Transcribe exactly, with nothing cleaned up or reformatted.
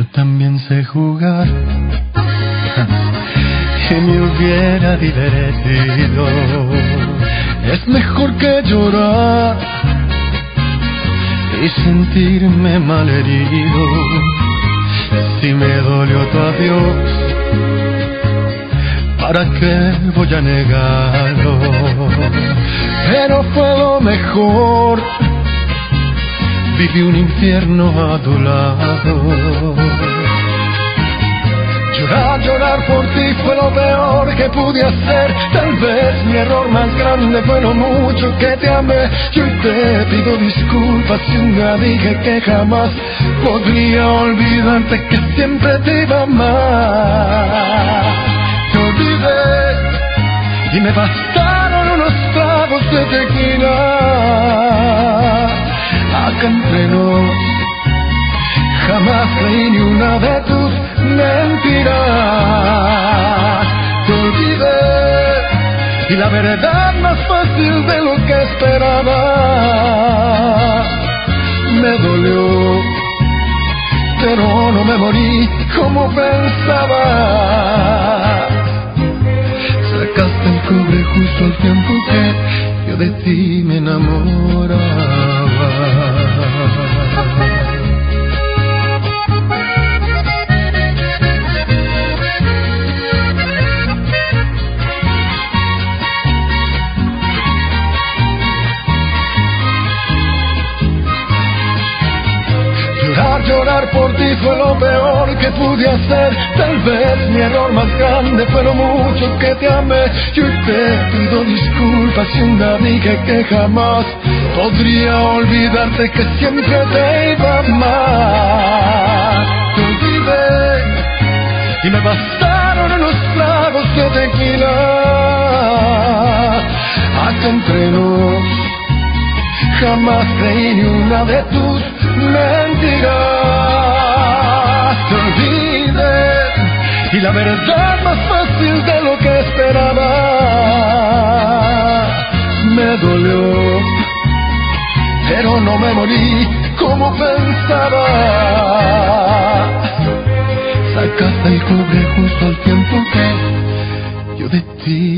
Yo también sé jugar y me hubiera divertido. Es mejor que llorar y sentirme malherido. Si me dolió tu adiós, ¿para qué voy a negarlo? Pero fue lo mejor. Viví un infierno a tu lado. Llorar, llorar por ti fue lo peor que pude hacer. Tal vez mi error más grande fue lo mucho que te amé. Yo te pido disculpas si un día dije que jamás podría olvidarte, que siempre te iba a amar. Te olvidé y me bastaron unos tragos de tequila. Acá entre nos, jamás creí ni una de tus mentiras. Te olvidé y la verdad más fácil de lo que esperaba. Me dolió, pero no me morí como pensaba. Sacaste el cobre justo al tiempo que yo de ti me enamoraba. Llorar, llorar por ti fue lo peor que pude hacer. Tal vez mi error más grande fue lo mucho que te amé. Yo te pido disculpas si un día dije que jamás podría olvidarte, que siempre te iba a amar. Te olvidé y me bastaron unos tragos de tequila. Acá entre nos, jamás creí ni una de tus mentiras. Te olvidé y la verdad más fácil de lo que esperaba. Me dolió, pero no me morí como pensaba. Sacaste el cobre justo al tiempo que yo de ti